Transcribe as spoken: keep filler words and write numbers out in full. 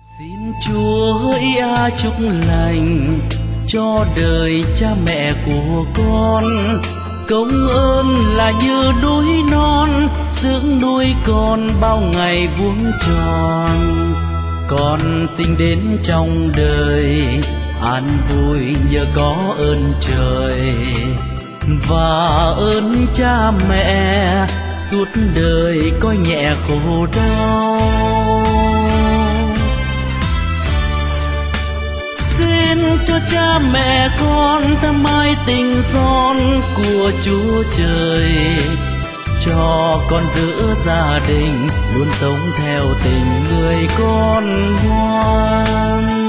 Xin Chúa ia chúc lành cho đời cha mẹ của con, công ơn là như núi non dưỡng nuôi con bao ngày vuông tròn. Con sinh đến trong đời an vui nhờ có ơn trời và ơn cha mẹ suốt đời coi nhẹ khổ đau. Xin cho cha mẹ con thắm mãi tình son của Chúa Trời, cho con giữa gia đình luôn sống theo tình người con ngoan.